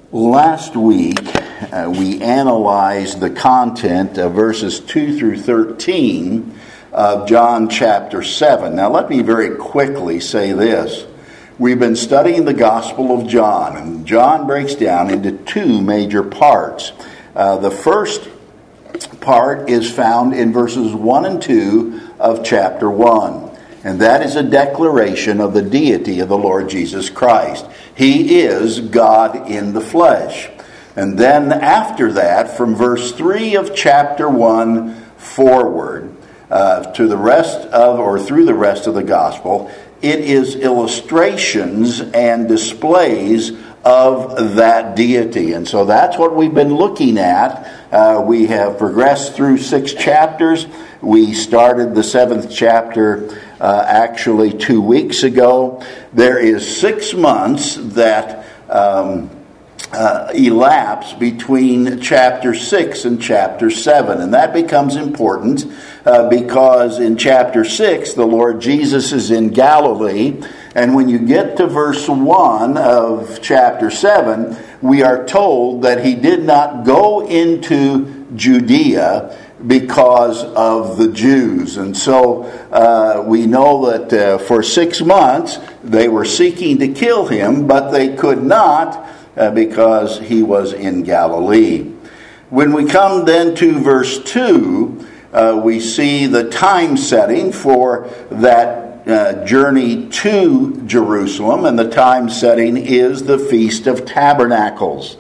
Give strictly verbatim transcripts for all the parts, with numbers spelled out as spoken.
Last week, uh, we analyzed the content of verses two through thirteen of John chapter seven. Now, let me very quickly say this. We've been studying the Gospel of John, and John breaks down into two major parts. Uh, the first part is found in verses one and two of chapter one, and that is a declaration of the deity of the Lord Jesus Christ. He is God in the flesh. And then after that, from verse three of chapter one forward, uh, to the rest of, or through the rest of the gospel, it is illustrations and displays of that deity. And so that's what we've been looking at. Uh, we have progressed through six chapters. We started the seventh chapter uh, actually two weeks ago. There is six months that um, uh, elapse between chapter six and chapter seven. And that becomes important uh, because in chapter six, the Lord Jesus is in Galilee. And when you get to verse one of chapter seven, we are told that he did not go into Judea because of the Jews. And so uh, we know that uh, for six months they were seeking to kill him, but they could not uh, because he was in Galilee. When we come then to verse two, uh, we see the time setting for that Uh, journey to Jerusalem, and the time setting is the Feast of Tabernacles.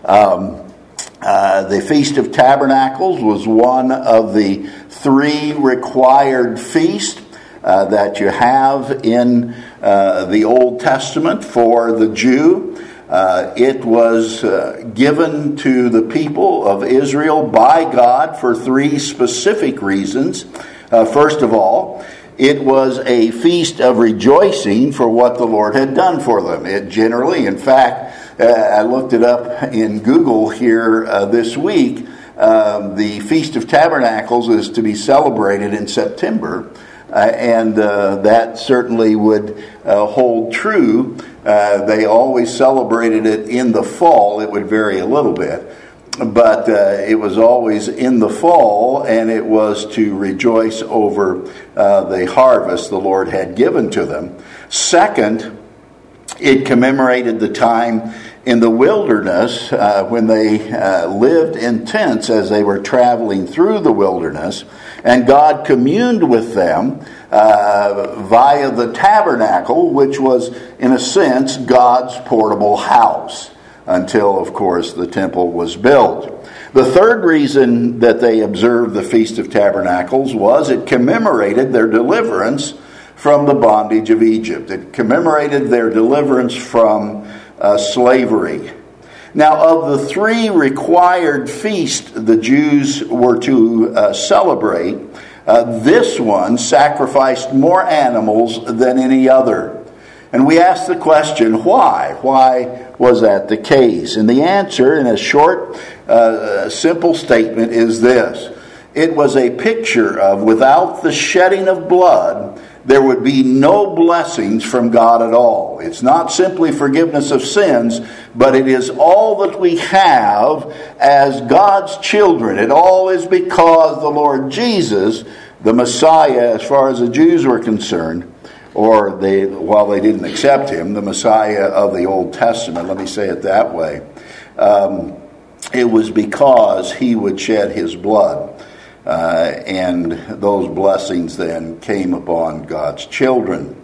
Um, uh, the Feast of Tabernacles was one of the three required feasts uh, that you have in uh, the Old Testament for the Jew. Uh, it was uh, given to the people of Israel by God for three specific reasons. Uh, first of all, it was a feast of rejoicing for what the Lord had done for them. It generally, in fact, uh, I looked it up in Google here uh, this week. Um, the Feast of Tabernacles is to be celebrated in September, uh, and uh, that certainly would uh, hold true. Uh, they always celebrated it in the fall. It would vary a little bit. But uh, it was always in the fall, and it was to rejoice over uh, the harvest the Lord had given to them. Second, it commemorated the time in the wilderness uh, when they uh, lived in tents as they were traveling through the wilderness, and God communed with them uh, via the tabernacle, which was, in a sense, God's portable house, until, of course, the temple was built. The third reason that they observed the Feast of Tabernacles was it commemorated their deliverance from the bondage of Egypt. It commemorated their deliverance from uh, slavery. Now, of the three required feasts the Jews were to uh, celebrate, uh, this one sacrificed more animals than any other. And we ask the question, why? Why was that the case? And the answer, in a short, uh, simple statement, is this. It was a picture of, without the shedding of blood, there would be no blessings from God at all. It's not simply forgiveness of sins, but it is all that we have as God's children. It all is because the Lord Jesus, the Messiah, as far as the Jews were concerned, or they, while they didn't accept him, the Messiah of the Old Testament, let me say it that way, um, it was because he would shed his blood. Uh, and those blessings then came upon God's children.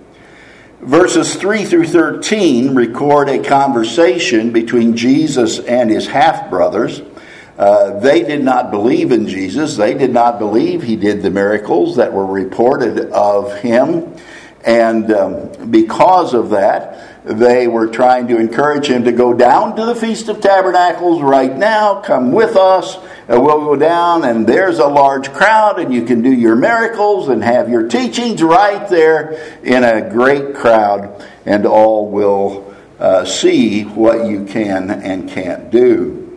Verses three through thirteen record a conversation between Jesus and his half-brothers. Uh, they did not believe in Jesus. They did not believe he did the miracles that were reported of him. And um, because of that, they were trying to encourage him to go down to the Feast of Tabernacles right now. Come with us. Uh, we'll go down, and there's a large crowd, and you can do your miracles and have your teachings right there in a great crowd, and all will uh, see what you can and can't do.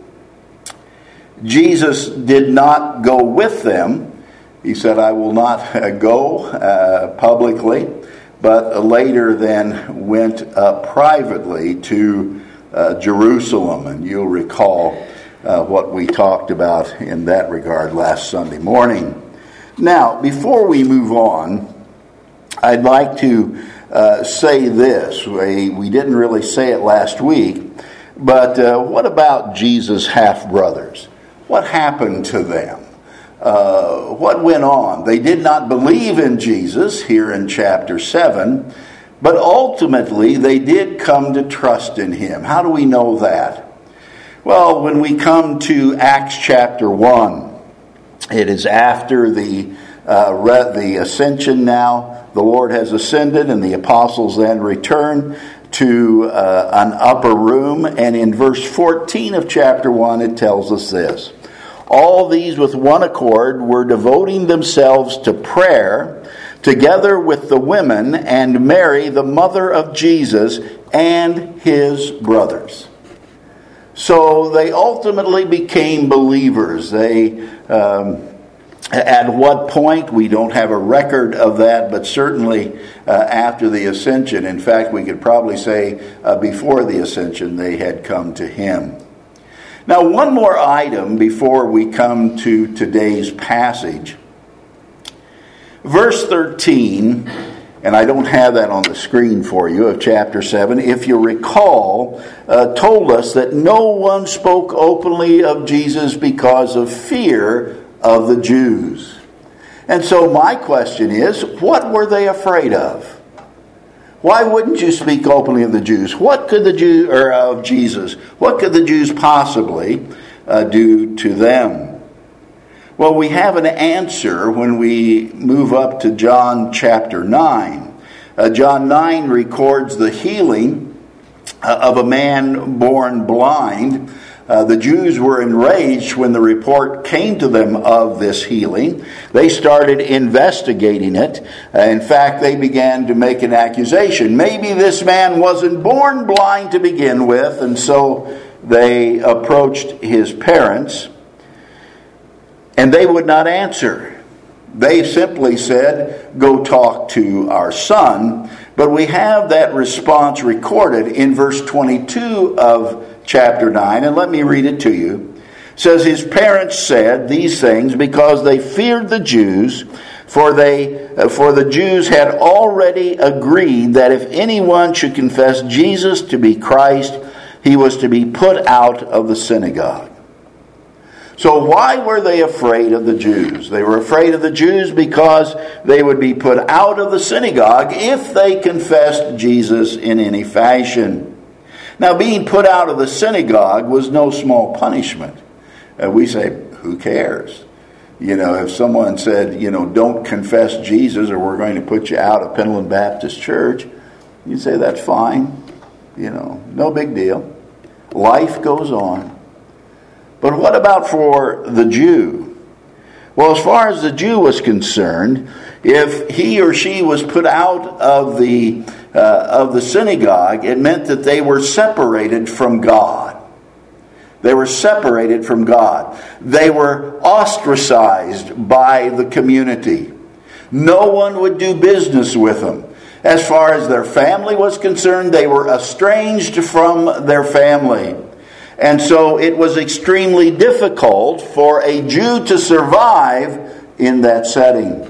Jesus did not go with them. He said, I will not uh, go uh, publicly, but later then went uh, privately to uh, Jerusalem. And you'll recall uh, what we talked about in that regard last Sunday morning. Now, before we move on, I'd like to uh, say this. We, we didn't really say it last week, but uh, what about Jesus' half-brothers? What happened to them? Uh, what went on? They did not believe in Jesus here in chapter seven, but ultimately they did come to trust in him. How do we know that? Well, when we come to Acts chapter one, it is after the uh, re- the ascension now. The Lord has ascended and the apostles then return to uh, an upper room. And in verse fourteen of chapter one, it tells us this. All these with one accord were devoting themselves to prayer, together with the women and Mary, the mother of Jesus, and his brothers. So they ultimately became believers. They, um, at what point, we don't have a record of that, but certainly uh, after the ascension. In fact, we could probably say uh, before the ascension, they had come to him. Now, one more item before we come to today's passage. Verse thirteen, and I don't have that on the screen for you, of chapter seven, if you recall, uh, told us that no one spoke openly of Jesus because of fear of the Jews. And so my question is, what were they afraid of? Why wouldn't you speak openly of the Jews? What could the Jew or of Jesus? What could the Jews possibly uh, do to them? Well, we have an answer when we move up to John chapter nine. Uh, John nine records the healing uh, of a man born blind. Uh, the Jews were enraged when the report came to them of this healing. They started investigating it. Uh, in fact, they began to make an accusation. Maybe this man wasn't born blind to begin with, and so they approached his parents, and they would not answer. They simply said, "Go talk to our son." But we have that response recorded in verse twenty-two of chapter nine, and let me read it to you. It says, his parents said these things because they feared the Jews, for they for the Jews had already agreed that if anyone should confess Jesus to be Christ, he was to be put out of the synagogue. So why were they afraid of the Jews? They were afraid of the Jews because they would be put out of the synagogue if they confessed Jesus in any fashion. Now, being put out of the synagogue was no small punishment. Uh, we say, who cares? You know, if someone said, you know, don't confess Jesus or we're going to put you out of Pendleton Baptist Church, you'd say, that's fine. You know, no big deal. Life goes on. But what about for the Jew? Well, as far as the Jew was concerned, if he or she was put out of the uh, of the synagogue, it meant that they were separated from God. They were separated from God. They were ostracized by the community. No one would do business with them. As far as their family was concerned, they were estranged from their family. And so it was extremely difficult for a Jew to survive in that setting.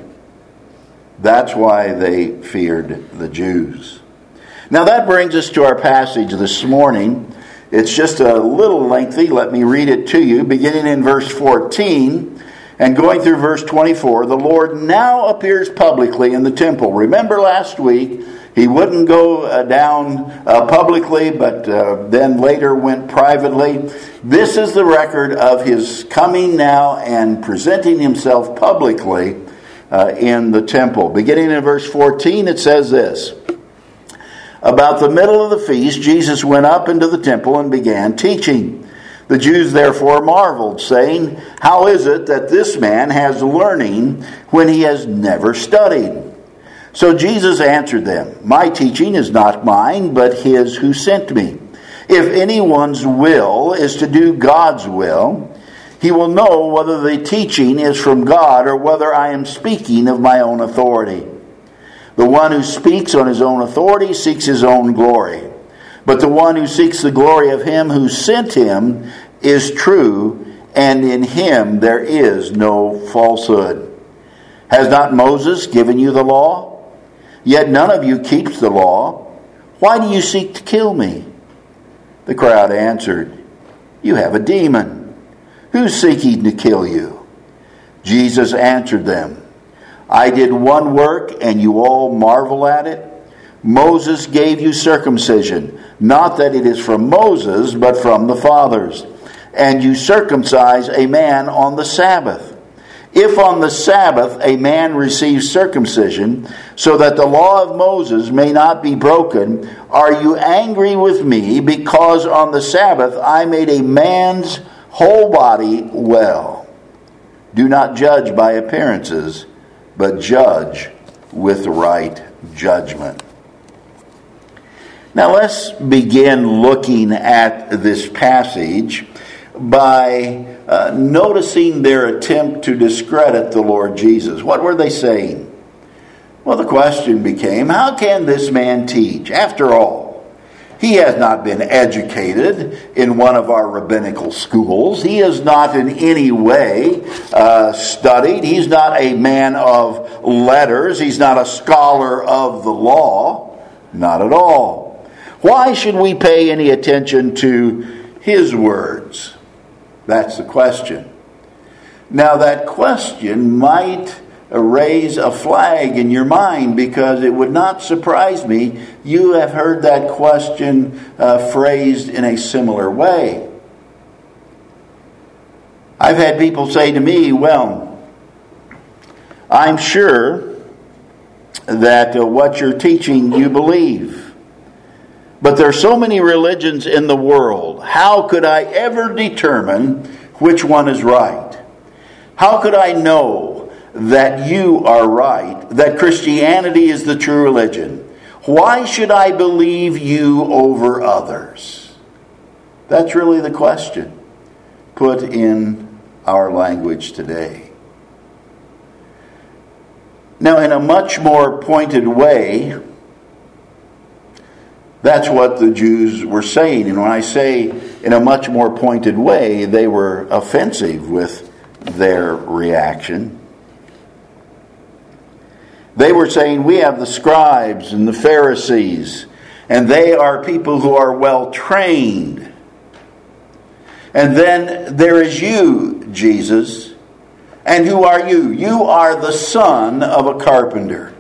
That's why they feared the Jews. Now that brings us to our passage this morning. It's just a little lengthy. Let me read it to you, beginning in verse fourteen and going through verse twenty-four. The Lord now appears publicly in the temple. Remember last week, he wouldn't go uh, down uh, publicly, but uh, then later went privately. This is the record of his coming now and presenting himself publicly uh, in the temple. Beginning in verse fourteen, it says this. About the middle of the feast, Jesus went up into the temple and began teaching. The Jews therefore marveled, saying, how is it that this man has learning when he has never studied? So Jesus answered them, my teaching is not mine, but his who sent me. If anyone's will is to do God's will, he will know whether the teaching is from God or whether I am speaking of my own authority. The one who speaks on his own authority seeks his own glory. But the one who seeks the glory of him who sent him is true, and in him there is no falsehood. Has not Moses given you the law? Yet none of you keeps the law. Why do you seek to kill me?" The crowd answered, "You have a demon. Who's seeking to kill you?" Jesus answered them, "I did one work, and you all marvel at it. Moses gave you circumcision, not that it is from Moses, but from the fathers. And you circumcise a man on the Sabbath. If on the Sabbath a man receives circumcision, so that the law of Moses may not be broken, are you angry with me because on the Sabbath I made a man's whole body well? Do not judge by appearances, but judge with right judgment." Now let's begin looking at this passage by uh, noticing their attempt to discredit the Lord Jesus. What were they saying? Well, the question became, how can this man teach? After all, he has not been educated in one of our rabbinical schools. He is not in any way uh, studied. He's not a man of letters. He's not a scholar of the law. Not at all. Why should we pay any attention to his words? That's the question. Now that question might raise a flag in your mind, because it would not surprise me you have heard that question uh, phrased in a similar way. I've had people say to me, "Well, I'm sure that uh, what you're teaching you believe. But there are so many religions in the world. How could I ever determine which one is right? How could I know that you are right, that Christianity is the true religion? Why should I believe you over others?" That's really the question put in our language today. Now, in a much more pointed way, that's what the Jews were saying. And when I say in a much more pointed way, they were offensive with their reaction. They were saying, we have the scribes and the Pharisees, and they are people who are well trained. And then there is you, Jesus. And who are you? You are the son of a carpenter.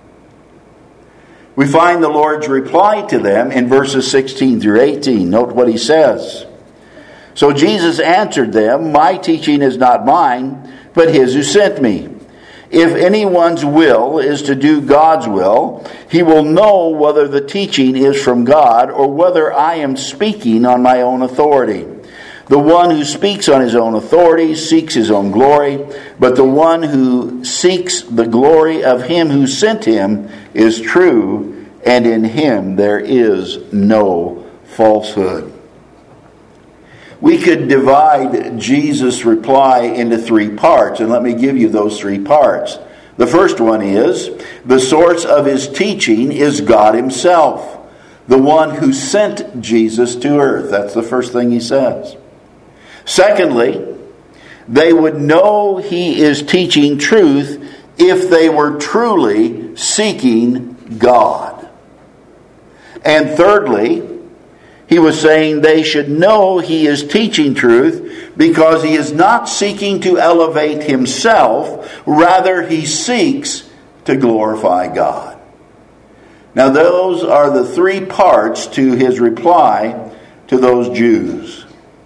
We find the Lord's reply to them in verses sixteen through eighteen. Note what he says. "So Jesus answered them, my teaching is not mine, but his who sent me. If anyone's will is to do God's will, he will know whether the teaching is from God or whether I am speaking on my own authority. The one who speaks on his own authority seeks his own glory, but the one who seeks the glory of him who sent him is true, and in him there is no falsehood." We could divide Jesus' reply into three parts, and let me give you those three parts. The first one is, the source of his teaching is God himself, the one who sent Jesus to earth. That's the first thing he says. Secondly, they would know he is teaching truth if they were truly seeking God. And thirdly, he was saying they should know he is teaching truth because he is not seeking to elevate himself, rather he seeks to glorify God. Now those are the three parts to his reply to those Jews.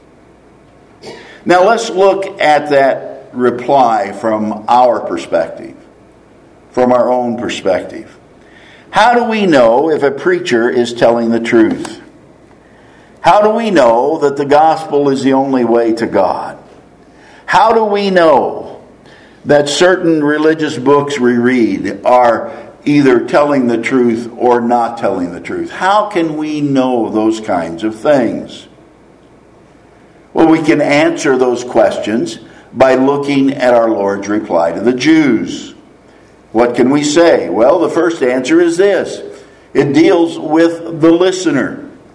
Now let's look at that reply from our perspective, from our own perspective. How do we know if a preacher is telling the truth? How do we know that the gospel is the only way to God? How do we know that certain religious books we read are either telling the truth or not telling the truth? How can we know those kinds of things? Well, we can answer those questions by looking at our Lord's reply to the Jews. What can we say? Well, the first answer is this. It deals with the listener.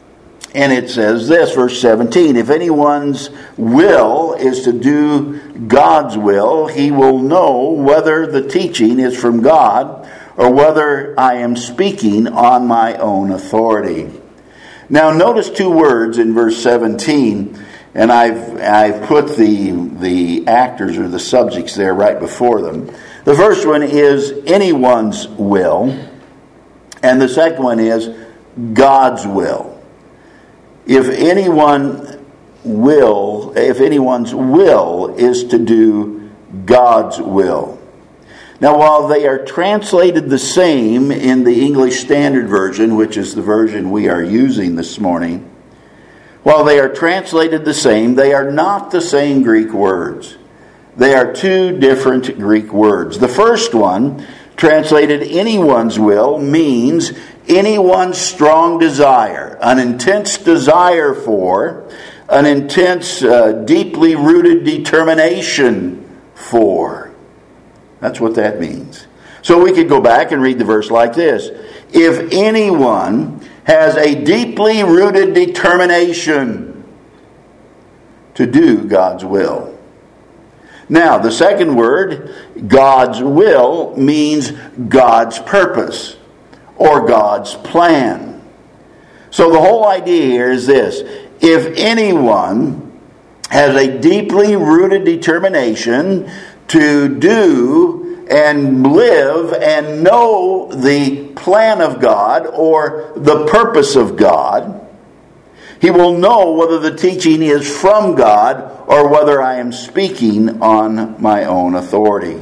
And it says this, verse seventeen, if anyone's will is to do God's will, he will know whether the teaching is from God or whether I am speaking on my own authority. Now notice two words in verse seventeen, and I've I've put the the actors or the subjects there right before them. The first one is anyone's will, and the second one is God's will. If anyone will, if anyone's will is to do God's will. Now, while they are translated the same in the English Standard Version, which is the version we are using this morning, while they are translated the same, they are not the same Greek words. They are two different Greek words. The first one, translated anyone's will, means anyone's strong desire, an intense desire for, an intense, uh, deeply rooted determination for. That's what that means. So we could go back and read the verse like this. If anyone has a deeply rooted determination to do God's will. Now, the second word, God's will, means God's purpose or God's plan. So the whole idea here is this. If anyone has a deeply rooted determination to do and live and know the plan of God or the purpose of God, he will know whether the teaching is from God or whether I am speaking on my own authority.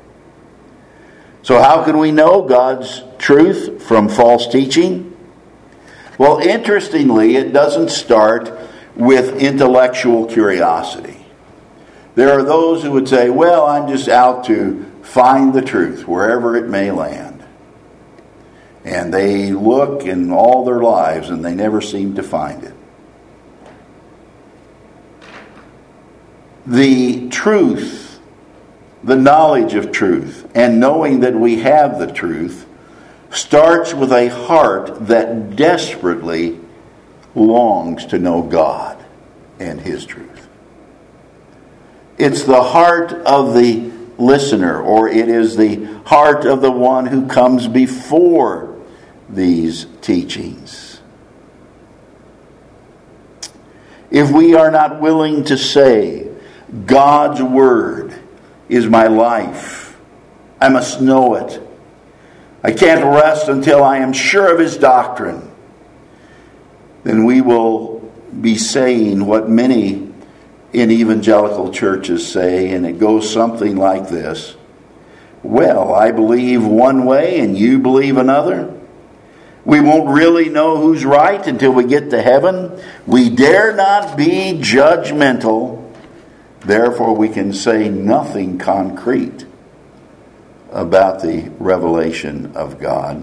So how can we know God's truth from false teaching? Well, interestingly, it doesn't start with intellectual curiosity. There are those who would say, well, I'm just out to find the truth wherever it may land. And they look in all their lives and they never seem to find it. The truth, the knowledge of truth, and knowing that we have the truth starts with a heart that desperately longs to know God and His truth. It's the heart of the listener, or it is the heart of the one who comes before these teachings. If we are not willing to say, God's Word is my life, I must know it, I can't rest until I am sure of His doctrine, then we will be saying what many in evangelical churches say, and it goes something like this. Well, I believe one way and you believe another. We won't really know who's right until we get to heaven. We dare not be judgmental. Therefore, we can say nothing concrete about the revelation of God.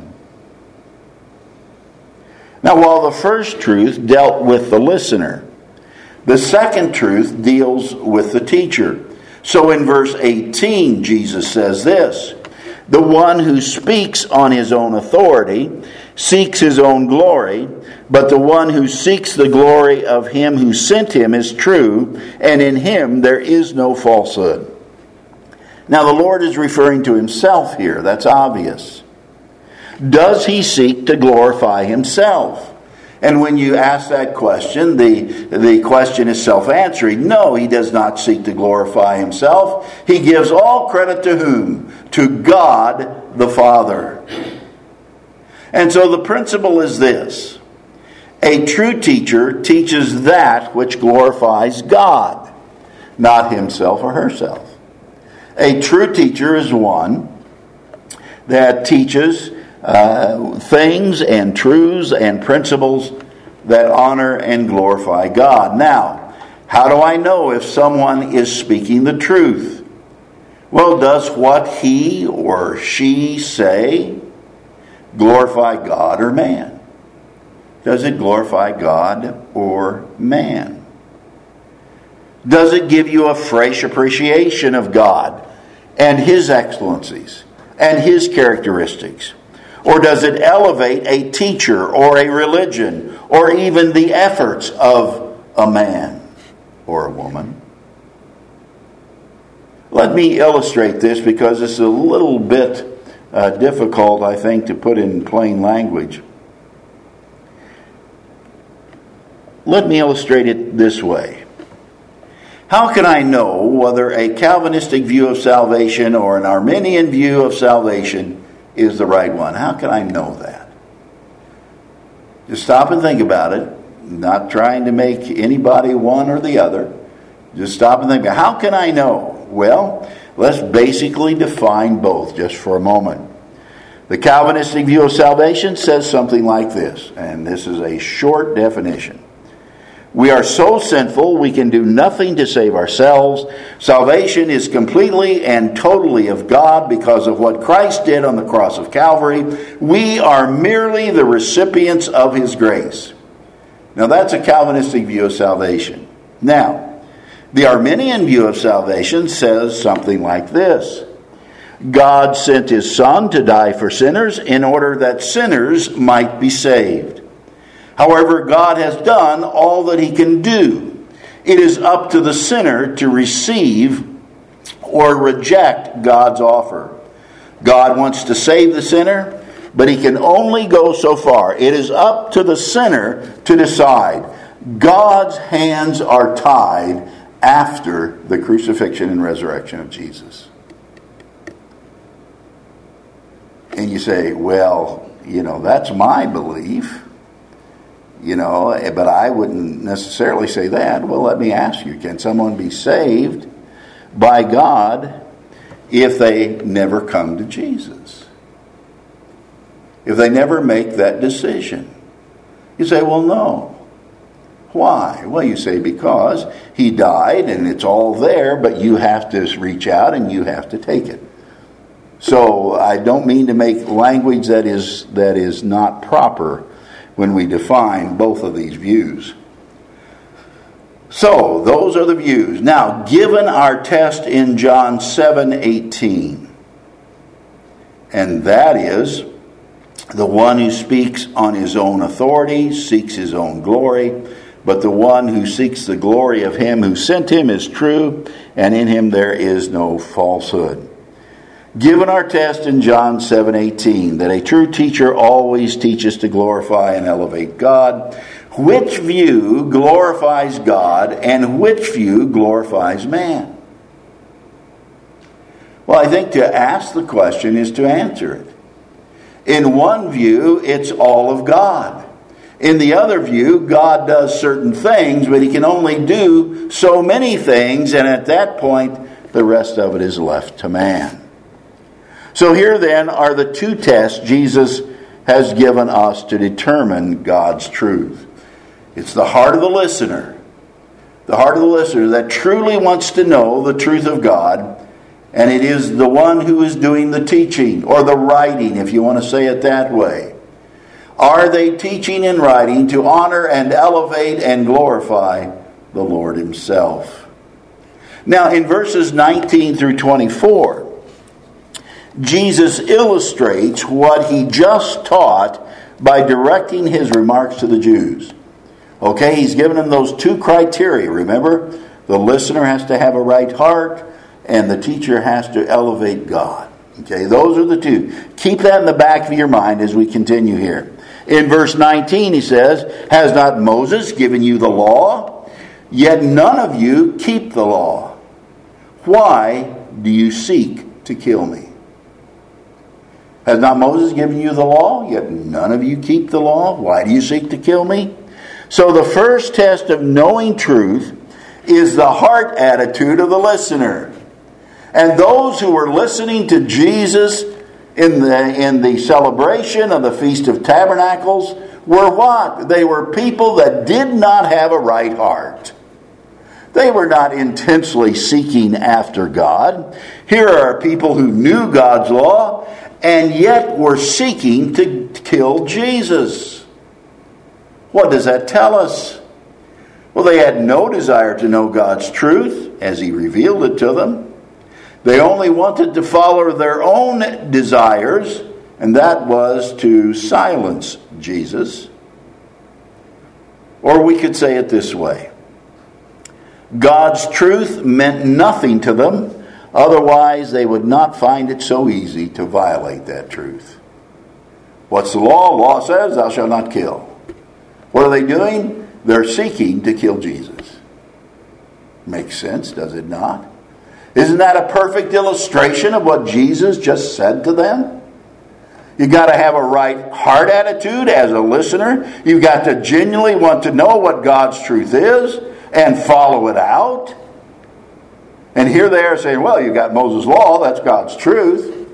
Now, while the first truth dealt with the listener, the second truth deals with the teacher. So in verse eighteen, Jesus says this, the one who speaks on his own authority seeks his own glory, but the one who seeks the glory of him who sent him is true, and in him there is no falsehood. Now the Lord is referring to himself here. That's obvious. Does he seek to glorify himself? And when you ask that question, the, the question is self-answering. No, he does not seek to glorify himself. He gives all credit to whom? To God the Father. And so the principle is this. A true teacher teaches that which glorifies God, not himself or herself. A true teacher is one that teaches Uh, things and truths and principles that honor and glorify God. Now, how do I know if someone is speaking the truth? Well, does what he or she say glorify God or man? Does it glorify God or man? Does it give you a fresh appreciation of God and His excellencies and His characteristics? Or does it elevate a teacher or a religion or even the efforts of a man or a woman? Let me illustrate this because it's a little bit uh, difficult, I think, to put in plain language. Let me illustrate it this way. How can I know whether a Calvinistic view of salvation or an Arminian view of salvation is the right one? How can I know that? Just stop and think about it. Not trying to make anybody one or the other. Just stop and think about it. How can I know? Well, let's basically define both just for a moment. The Calvinistic view of salvation says something like this, and this is a short definition. We are so sinful we can do nothing to save ourselves. Salvation is completely and totally of God because of what Christ did on the cross of Calvary. We are merely the recipients of His grace. Now that's a Calvinistic view of salvation. Now, the Arminian view of salvation says something like this. God sent His Son to die for sinners in order that sinners might be saved. However, God has done all that He can do. It is up to the sinner to receive or reject God's offer. God wants to save the sinner, but He can only go so far. It is up to the sinner to decide. God's hands are tied after the crucifixion and resurrection of Jesus. And you say, well, you know, that's my belief. You know, but I wouldn't necessarily say that. Well, let me ask you, can someone be saved by God if they never come to Jesus? If they never make that decision? You say, well, no. Why? Well, you say because He died and it's all there, but you have to reach out and you have to take it. So I don't mean to make language that is that is not proper when we define both of these views. So, those are the views. Now, given our test in John seven eighteen, and that is, the one who speaks on his own authority seeks his own glory, but the one who seeks the glory of Him who sent Him is true, and in Him there is no falsehood. Given our test in John seven eighteen, that a true teacher always teaches to glorify and elevate God, which view glorifies God and which view glorifies man? Well, I think to ask the question is to answer it. In one view, it's all of God. In the other view, God does certain things, but He can only do so many things, and at that point, the rest of it is left to man. So here then are the two tests Jesus has given us to determine God's truth. It's the heart of the listener. The heart of the listener that truly wants to know the truth of God. And it is the one who is doing the teaching or the writing, if you want to say it that way. Are they teaching and writing to honor and elevate and glorify the Lord Himself? Now in verses nineteen through twenty-four, Jesus illustrates what He just taught by directing His remarks to the Jews. Okay, He's given them those two criteria, remember? The listener has to have a right heart, and the teacher has to elevate God. Okay, those are the two. Keep that in the back of your mind as we continue here. In verse nineteen, He says, has not Moses given you the law? Yet none of you keep the law. Why do you seek to kill me? Has not Moses given you the law? Yet none of you keep the law. Why do you seek to kill me? So the first test of knowing truth is the heart attitude of the listener. And those who were listening to Jesus in the, in the celebration of the Feast of Tabernacles were what? They were people that did not have a right heart. They were not intensely seeking after God. Here are people who knew God's law and yet were seeking to kill Jesus. What does that tell us? Well, they had no desire to know God's truth as He revealed it to them. They only wanted to follow their own desires And that was to silence Jesus. Or we could say it this way. God's truth meant nothing to them. Otherwise, they would not find it so easy to violate that truth. What's the law? Law says, thou shalt not kill. What are they doing? They're seeking to kill Jesus. Makes sense, does it not? Isn't that a perfect illustration of what Jesus just said to them? You've got to have a right heart attitude as a listener. You've got to genuinely want to know what God's truth is and follow it out. And here they are saying, well, you've got Moses' law, that's God's truth.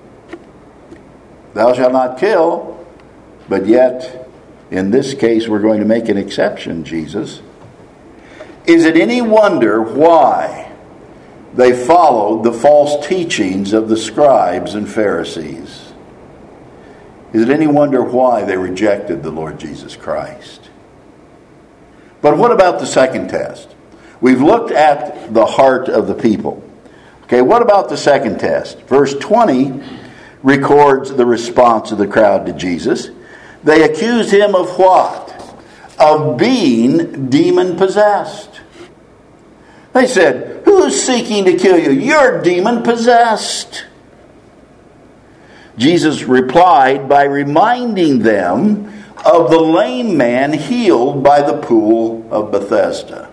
Thou shalt not kill. But yet, in this case, we're going to make an exception, Jesus. Is it any wonder why they followed the false teachings of the scribes and Pharisees? Is it any wonder why they rejected the Lord Jesus Christ? But what about the second test? We've looked at the heart of the people. Okay, what about the second test? Verse twenty records the response of the crowd to Jesus. They accused him of what? Of being demon-possessed. They said, who's seeking to kill you? You're demon-possessed. Jesus replied by reminding them of the lame man healed by the pool of Bethesda.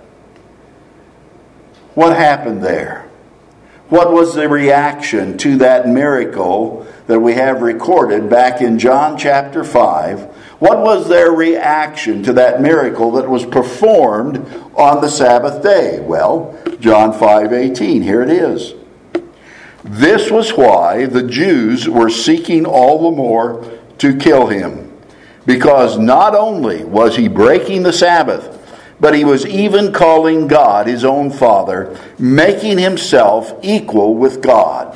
What happened there? What was the reaction to that miracle that we have recorded back in John chapter five? What was their reaction to that miracle that was performed on the Sabbath day? Well, John five eighteen, here it is. This was why the Jews were seeking all the more to kill him, because not only was he breaking the Sabbath, but he was even calling God his own Father, making himself equal with God.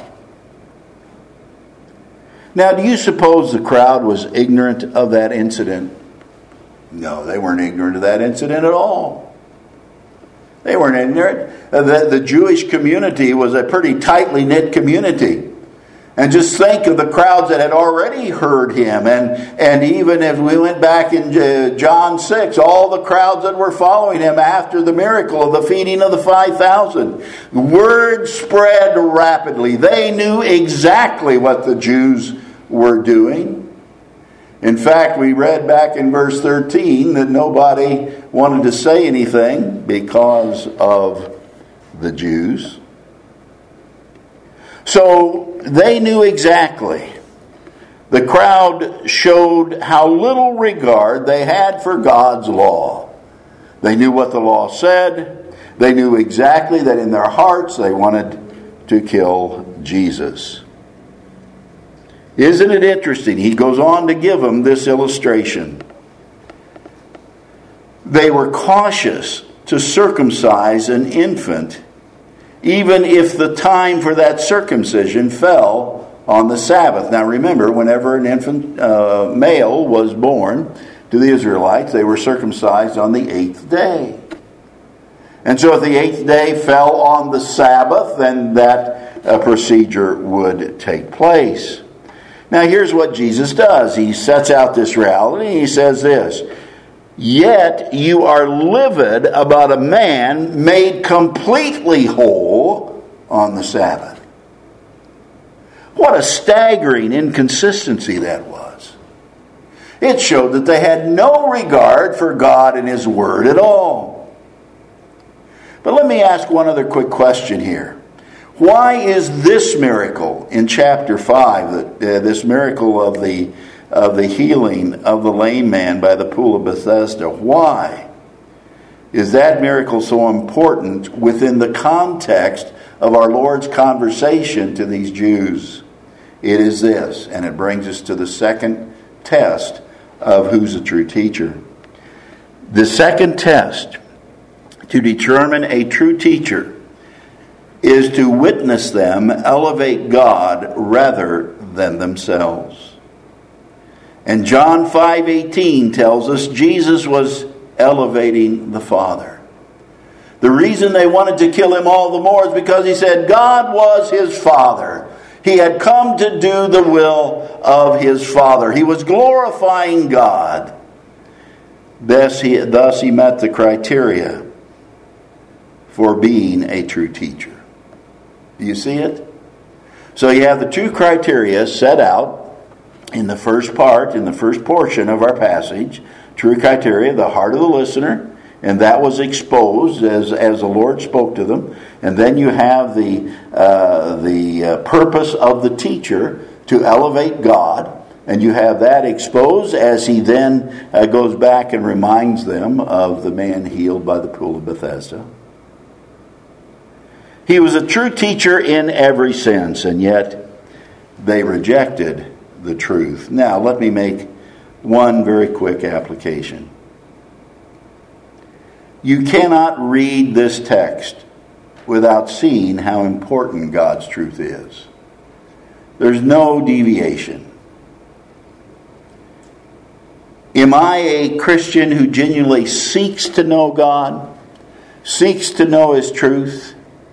Now, do you suppose the crowd was ignorant of that incident? No, they weren't ignorant of that incident at all. They weren't ignorant. The, the Jewish community was a pretty tightly knit community. And just think of the crowds that had already heard him. And, and even if we went back in John six, all the crowds that were following him after the miracle of the feeding of the five thousand. The word spread rapidly. They knew exactly what the Jews were doing. In fact, we read back in verse thirteen that nobody wanted to say anything because of the Jews. So they knew exactly. The crowd showed how little regard they had for God's law. They knew what the law said. They knew exactly that in their hearts they wanted to kill Jesus. Isn't it interesting? He goes on to give them this illustration. They were cautious to circumcise an infant, even if the time for that circumcision fell on the Sabbath. Now remember, whenever an infant uh, male was born to the Israelites, they were circumcised on the eighth day. And so if the eighth day fell on the Sabbath, then that uh, procedure would take place. Now here's what Jesus does. He sets out this reality and he says this, yet you are livid about a man made completely whole on the Sabbath. What a staggering inconsistency that was. It showed that they had no regard for God and His Word at all. But let me ask one other quick question here. Why is this miracle in chapter five, that, uh, this miracle of the of the healing of the lame man by the pool of Bethesda, why is that miracle so important within the context of our Lord's conversation to these Jews? It is this, and it brings us to the second test of who's a true teacher. The second test to determine a true teacher is to witness them elevate God rather than themselves. And John five eighteen tells us Jesus was elevating the Father. The reason they wanted to kill him all the more is because he said God was his Father. He had come to do the will of his Father. He was glorifying God. Thus he, thus he met the criteria for being a true teacher. Do you see it? So you have the two criteria set out in the first part, in the first portion of our passage. True criteria, the heart of the listener, and that was exposed as, as the Lord spoke to them. And then you have the, uh, the uh, purpose of the teacher to elevate God, and you have that exposed as he then uh, goes back and reminds them of the man healed by the pool of Bethesda. He was a true teacher in every sense, and yet they rejected the truth. Now, let me make one very quick application. You cannot read this text without seeing how important God's truth is. There's no deviation. Am I a Christian who genuinely seeks to know God, seeks to know His truth?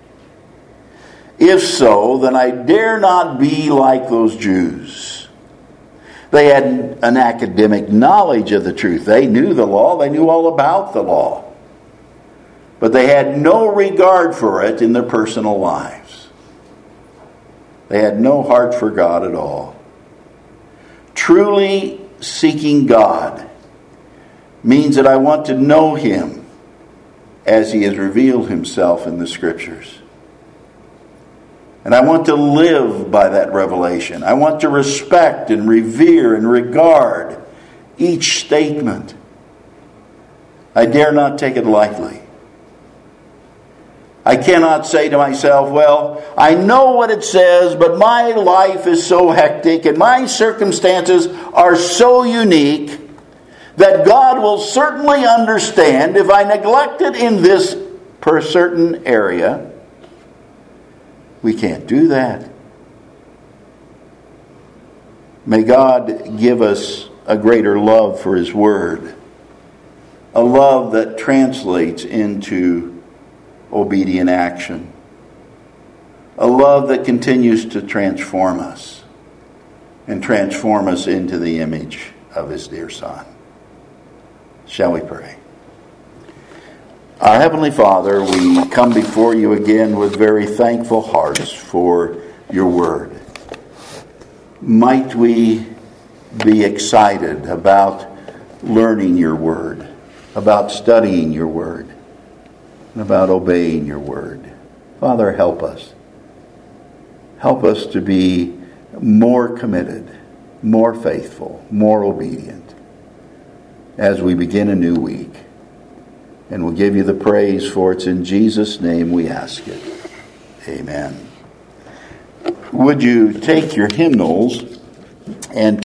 If so, then I dare not be like those Jews. They had an academic knowledge of the truth. They knew the law. They knew all about the law. But they had no regard for it in their personal lives. They had no heart for God at all. Truly seeking God means that I want to know Him as He has revealed Himself in the Scriptures. And I want to live by that revelation. I want to respect and revere and regard each statement. I dare not take it lightly. I cannot say to myself, well, I know what it says, but my life is so hectic and my circumstances are so unique that God will certainly understand if I neglect it in this per certain area. We can't do that. May God give us a greater love for His Word. A love that translates into obedient action. A love that continues to transform us. And transform us into the image of His dear Son. Shall we pray? Our Heavenly Father, we come before You again with very thankful hearts for Your Word. Might we be excited about learning Your Word, about studying Your Word, and about obeying Your Word. Father, help us. Help us to be more committed, more faithful, more obedient as we begin a new week. And we'll give You the praise, for it's in Jesus' name we ask it. Amen. Would you take your hymnals and